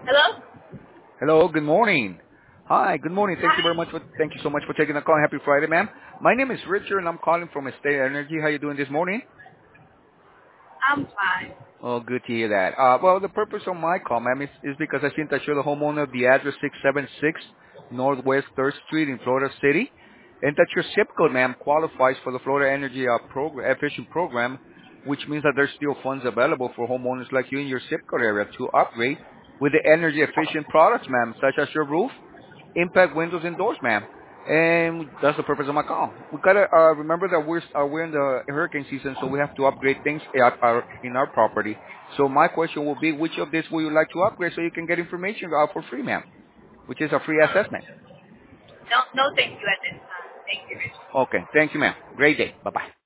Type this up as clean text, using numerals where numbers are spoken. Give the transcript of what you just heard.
Hello? Hello, good morning. Hi, good morning. Hi. Thank you so much for taking the call. Happy Friday, ma'am. My name is Richard and I'm calling from Estate Energy. How you doing this morning? I'm fine. Oh, good to hear that. Well, the purpose of my call, ma'am, is because I seen that you're the homeowner of the address 676 Northwest 3rd Street in Florida City, and that your zip code, ma'am, qualifies for the Florida Energy Efficient Program, which means that there's still funds available for homeowners like you in your zip code area to upgrade with the energy efficient products, ma'am, such as your roof, impact windows and doors, ma'am. And that's the purpose of my call. We gotta remember that we're in the hurricane season, so we have to upgrade things in our property. So my question will be, which of this would you like to upgrade so you can get information for free, ma'am? Which is a free assessment. No, no, thank you at this time. Thank you. Okay, thank you, ma'am. Great day. Bye bye.